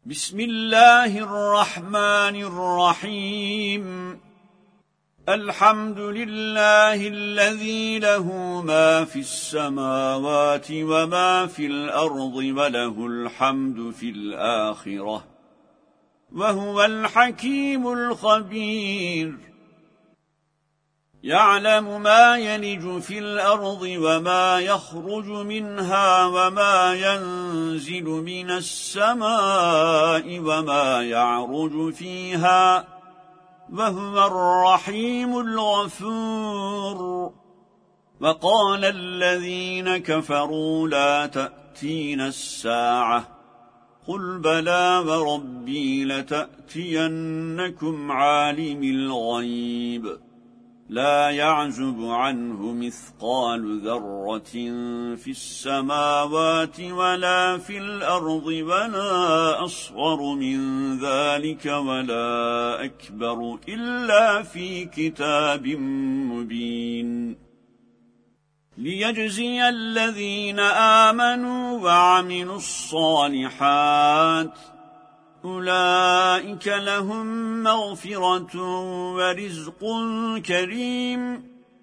بسم الله الرحمن الرحيم الحمد لله الذي له ما في السماوات وما في الأرض وله الحمد في الآخرة وهو الحكيم الخبير يعلم ما يلج في الأرض وما يخرج منها وما ينزل من السماء وما يعرج فيها وهو الرحيم الغفور وقال الذين كفروا لا تأتينا الساعة قل بلى وربي لتأتينكم عالم الغيب لا يعزب عنه مثقال ذرة في السماوات ولا في الأرض ولا أصغر من ذلك ولا أكبر إلا في كتاب مبين ليجزي الذين آمنوا وعملوا الصالحات أولئك لهم مغفرة ورزق كريم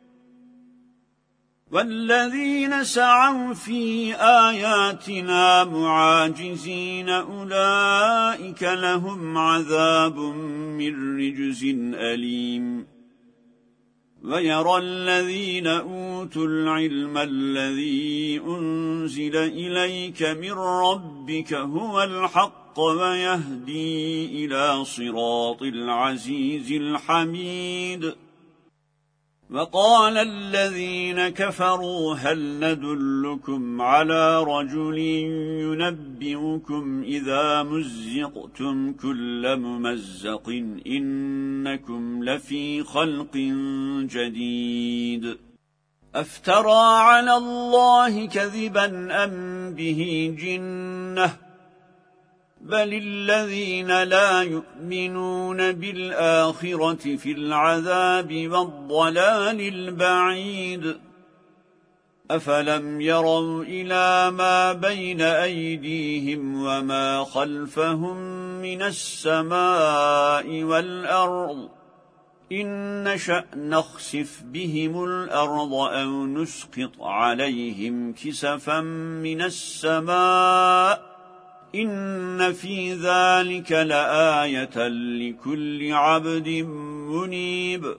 والذين سعوا في آياتنا معاجزين أولئك لهم عذاب من رجز أليم ويرى الذين أوتوا العلم الذي أنزل إليك من ربك هو الحق ويهدي إلى صراط العزيز الحميد وقال الذين كفروا هل ندلكم على رجل ينبئكم إذا مزقتم كل ممزق إنكم لفي خلق جديد أفترى على الله كذبا أم به جنة بل الذين لا يؤمنون بالآخرة في العذاب والضلال البعيد أفلم يروا إلى ما بين أيديهم وما خلفهم من السماء والأرض إن نشأ نخسف بهم الأرض أو نسقط عليهم كسفا من السماء إن في ذلك لآية لكل عبد منيب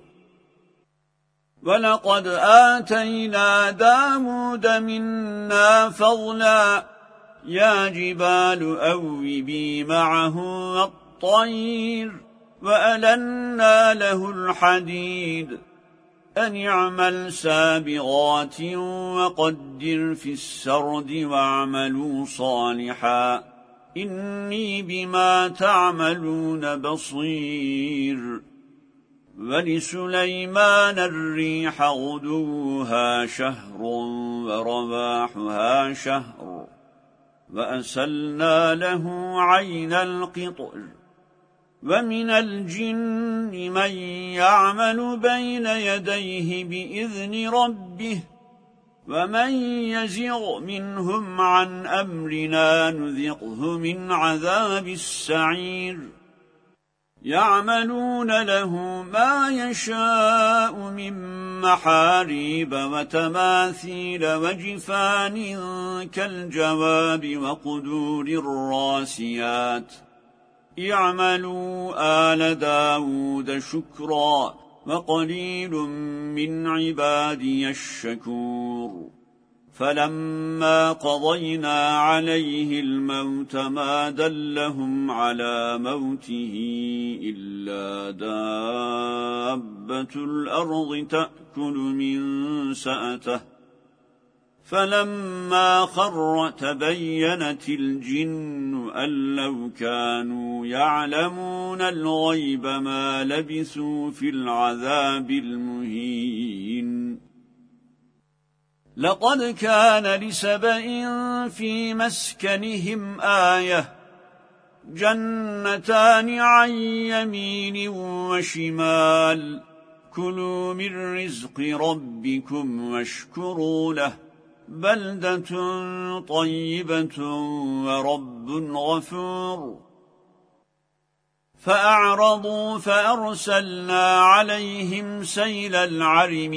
ولقد آتينا داود منا فضلا يا جبال أوبي معه والطير وألنا له الحديد أن يعمل سابغات وقدر في السرد واعملوا صالحا إني بما تعملون بصير ولسليمان الريح غدوها شهر ورواحها شهر وأسلنا له عين القطر ومن الجن من يعمل بين يديه بإذن ربه ومن يزغ منهم عن أمرنا نذقه من عذاب السعير يعملون له ما يشاء من محاريب وتماثيل وجفان كالجواب وقدور الراسيات اعملوا آل داود شكرا وقليل من عبادي الشكور فلما قضينا عليه الموت ما دلهم على موته إلا دابة الأرض تأكل من سأته فلما خر تبينت الجن أن لو كانوا يعلمون الغيب ما لبثوا في العذاب المهين لقد كان لسبإ في مسكنهم آية جنتان عن يمين وشمال كلوا من رزق ربكم واشكروا له بلدة طيبة ورب غفور فأعرضوا فأرسلنا عليهم سيل العرم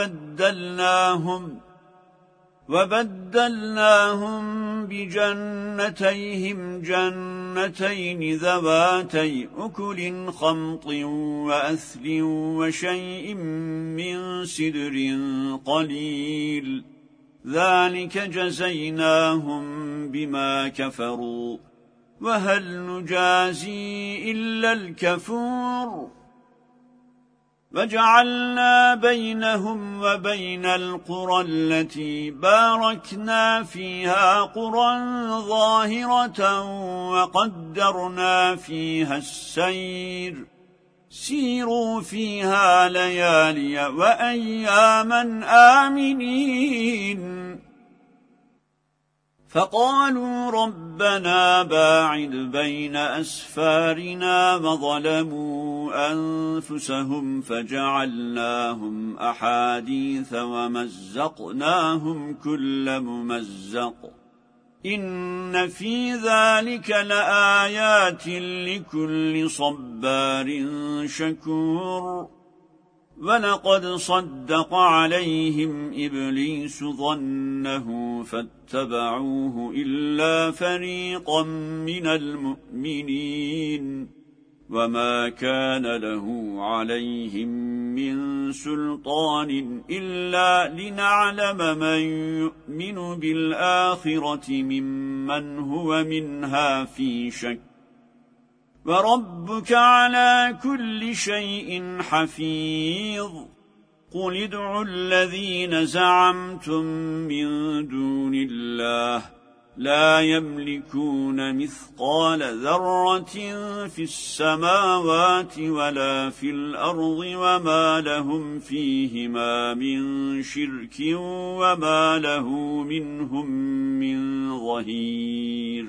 وبدلناهم بجنتيهم جنتين ذواتي أكل خمط وأثل وشيء من سدر قليل ذلك جزيناهم بما كفروا وهل نجازي إلا الكفور وجعلنا بينهم وبين القرى التي باركنا فيها قرى ظاهرة وقدرنا فيها السير سيروا فيها ليالي وأياما آمنين فقالوا ربنا باعد بين أسفارنا وظلموا أنفسهم فجعلناهم أحاديث ومزقناهم كل ممزق إن في ذلك لآيات لكل صبار شكور ولقد صدق عليهم إبليس ظنه فاتبعوه إلا فريقا من المؤمنين وما كان له عليهم من سلطان إلا لنعلم من يؤمن بالآخرة ممن هو منها في شك وربك على كل شيء حفيظ قل ادعوا الذين زعمتم من دون الله لا يملكون مثقال ذرة في السماوات ولا في الأرض وما لهم فيهما من شرك وما له منهم من ظهير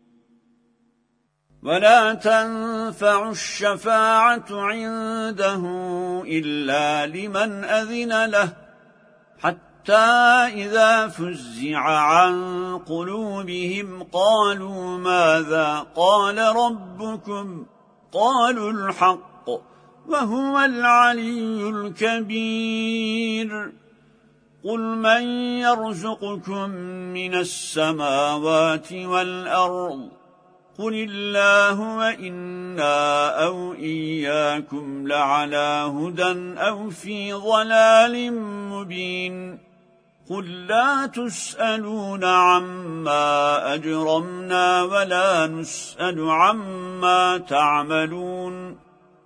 ولا تنفع الشفاعة عنده إلا لمن أذن له حتى إذا فزع عن قلوبهم قالوا ماذا قال ربكم قالوا الحق وهو العلي الكبير قل من يرزقكم من السماوات والأرض قل الله وإنا أو إياكم لعلى هدى أو في ضلال مبين قل لا تسألون عما أجرمنا ولا نسأل عما تعملون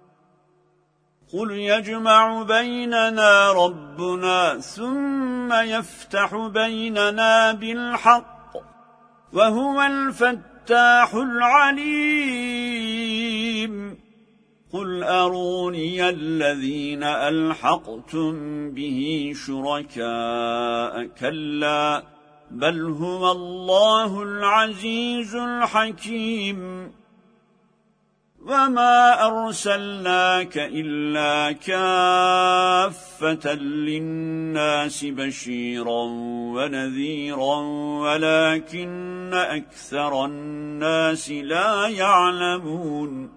قل يجمع بيننا ربنا ثم يفتح بيننا بالحق وهو الفتاح العليم قل أروني الذين ألحقتم به شركاء كلا بل هو الله العزيز الحكيم وما أرسلناك إلا كافة للناس بشيرا ونذيرا ولكن أكثر الناس لا يعلمون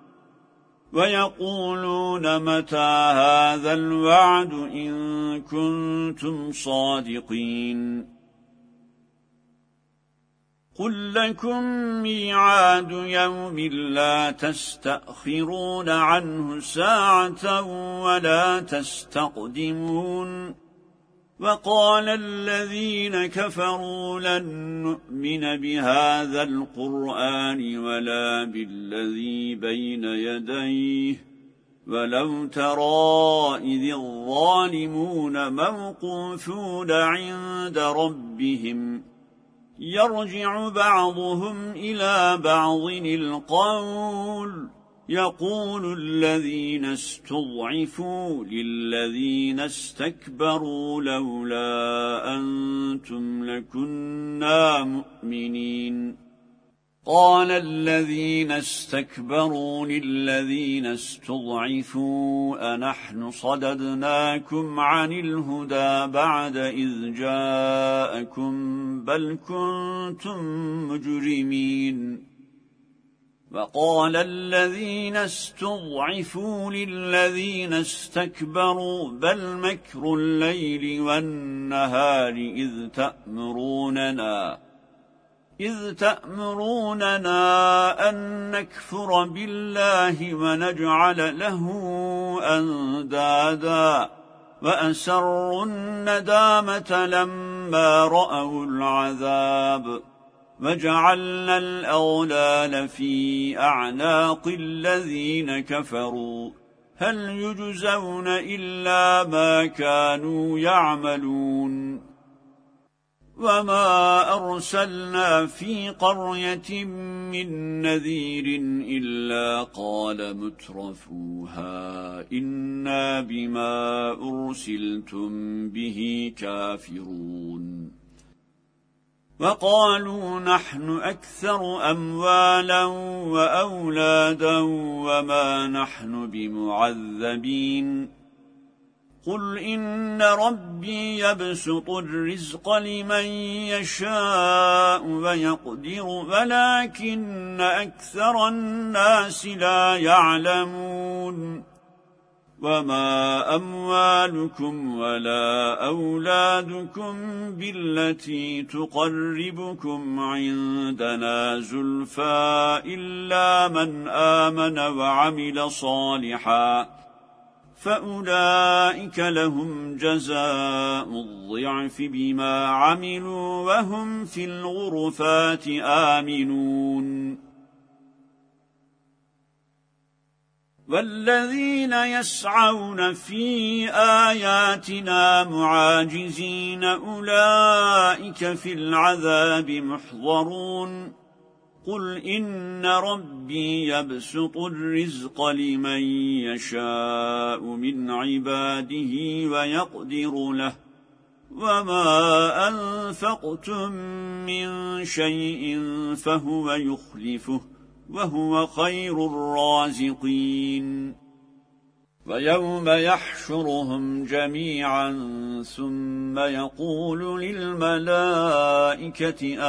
ويقولون متى هذا الوعد إن كنتم صادقين قل لكم ميعاد يوم لا تستأخرون عنه ساعة ولا تستقدمون وقال الذين كفروا لن نؤمن بهذا القرآن ولا بالذي بين يديه ولو ترى إذ الظالمون موقوفون عند ربهم يرجع بعضهم إلى بعض القول يقول الذين استضعفوا للذين استكبروا لولا أنتم لكنا مؤمنين قال الذين استكبروا للذين استضعفوا أنحن صددناكم عن الهدى بعد إذ جاءكم بل كنتم مجرمين وقال الذين استضعفوا للذين استكبروا بل مكر الليل والنهار إذ تأمروننا أن نكفر بالله ونجعل له أندادا وأسروا الندامة لما رأوا العذاب وجعلنا الأغلال في أعناق الذين كفروا هل يجزون إلا ما كانوا يعملون وما أرسلنا في قرية من نذير إلا قال مترفوها إنا بما أرسلتم به كافرون وقالوا نحن أكثر أموالا وأولادا وما نحن بمعذبين قل إن ربي يبسط الرزق لمن يشاء ويقدر ولكن أكثر الناس لا يعلمون وما أموالكم ولا أولادكم بالتي تقربكم عندنا زلفى إلا من آمن وعمل صالحا فأولئك لهم جزاء الضعف بما عملوا وهم في الغرفات آمنون والذين يسعون في آياتنا معاجزين أولئك في العذاب محضرون قل إن ربي يبسط الرزق لمن يشاء من عباده ويقدر له وما أنفقتم من شيء فهو يخلفه وهو خير الرازقين ويوم يحشرهم جميعا ثم يقول للملائكة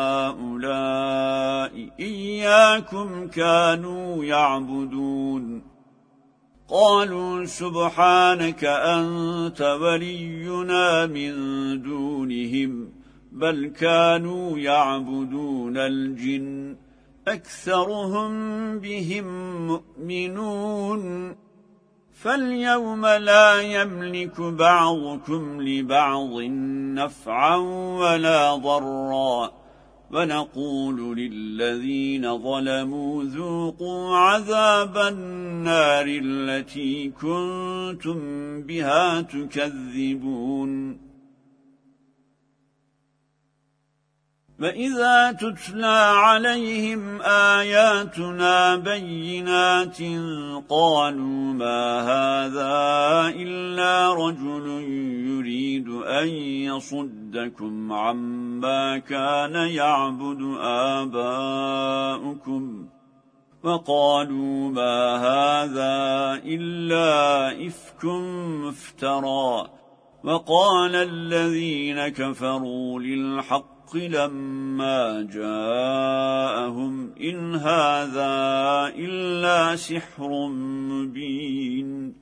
أهؤلاء إياكم كانوا يعبدون قالوا سبحانك أنت ولينا من دونهم بل كانوا يعبدون الجن أكثرهم بهم مؤمنون فاليوم لا يملك بعضكم لبعض نفعا ولا ضرا ونقول للذين ظلموا ذوقوا عذاب النار التي كنتم بها تكذبون وإذا تتلى عليهم آياتنا بينات قالوا ما هذا إلا رجل يريد أن يصدكم عما كان يعبد آباؤكم وقالوا ما هذا إلا إفك مفترى وقال الذين كفروا للحق لما جاءهم إن هذا إلا سحر مبين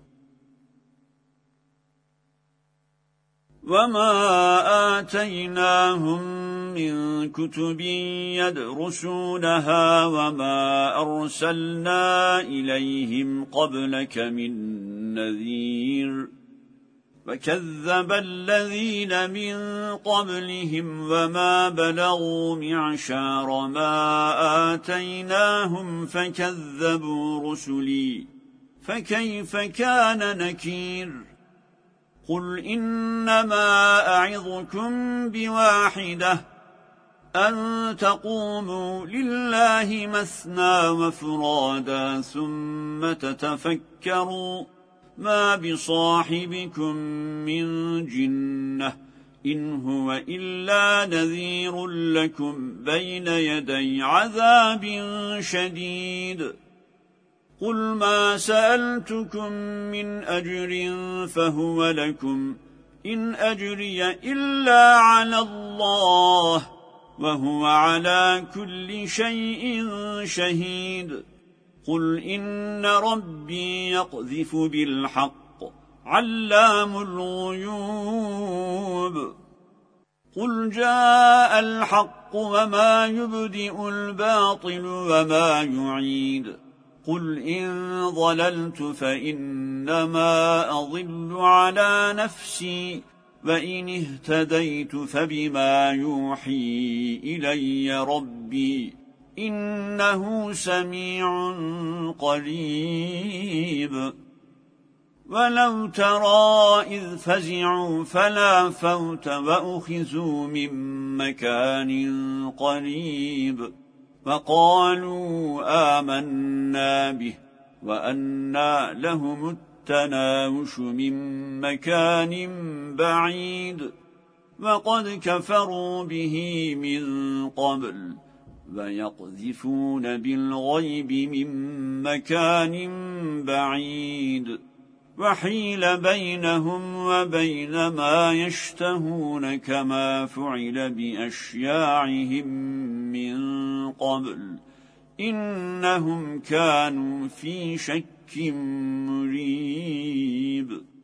وما آتيناهم من كتب يدرسونها وما أرسلنا إليهم قبلك من نذير فكذب الذين من قبلهم وما بلغوا معشار ما آتيناهم فكذبوا رسلي فكيف كان نكير قل إنما أعظكم بواحدة أن تقوموا لله مثنى وفرادا ثم تتفكروا ما بصاحبكم من جنة إن هو إلا نذير لكم بين يدي عذاب شديد قل ما سألتكم من أجر فهو لكم إن أجري إلا على الله وهو على كل شيء شهيد قل إن ربي يقذف بالحق علام الغيوب قل جاء الحق وما يبدئ الباطل وما يعيد قل إن ضللت فإنما أضل على نفسي وإن اهتديت فبما يوحي إلي ربي إنه سميع قريب ولو ترى إذ فزعوا فلا فوت وأخذوا من مكان قريب وقالوا آمنا به وأنى لهم التناوش من مكان بعيد وقد كفروا به من قبل ويقذفون بالغيب من مكان بعيد وحيل بينهم وبين ما يشتهون كما فعل بأشياعهم من قبل إنهم كانوا في شك مريب